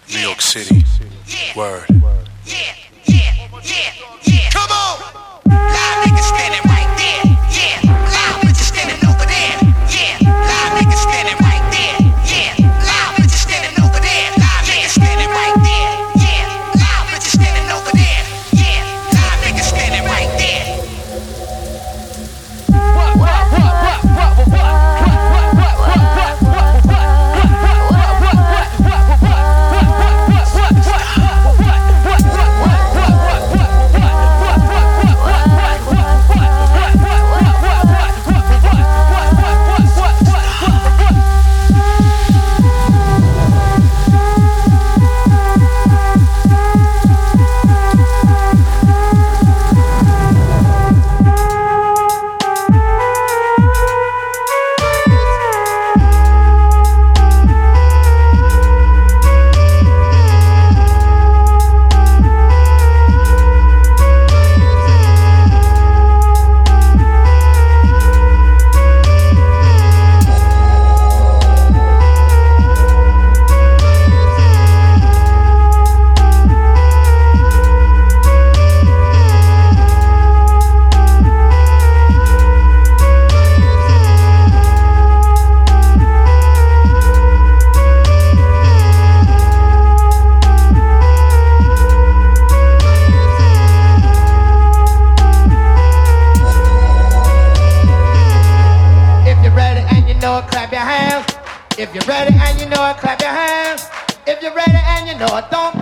New York City. Word. Come on! Live niggas standing right there. Yeah. Live bitches standing over there. Yeah. Live niggas standing right there. Yeah. Live bitches standing over there. Live niggas standing right there. Yeah. Live bitches standing over there. Yeah. Live niggas standing right there. Clap your hands. If you're ready and you know it, clap your hands. If you're ready and you know it, don't